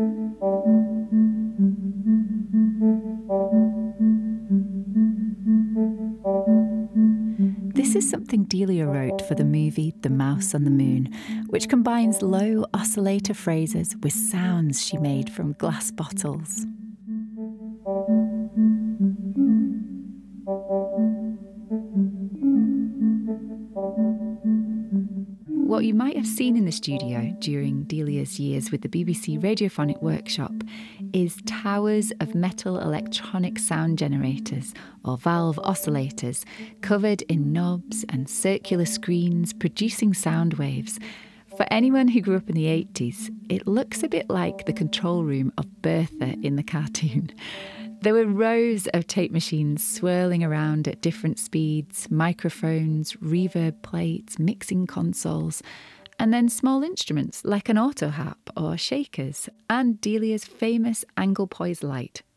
This is something Delia wrote for the movie The Mouse on the Moon, which combines low oscillator phrases with sounds she made from glass bottles. What you might have seen in the studio during Delia's years with the BBC Radiophonic Workshop is towers of metal electronic sound generators, or valve oscillators, covered in knobs and circular screens producing sound waves. For anyone who grew up in the 80s, it looks a bit like the control room of Bertha in the cartoon. There were rows of tape machines swirling around at different speeds, microphones, reverb plates, mixing consoles, and then small instruments like an autoharp or shakers, and Delia's famous Anglepoise light,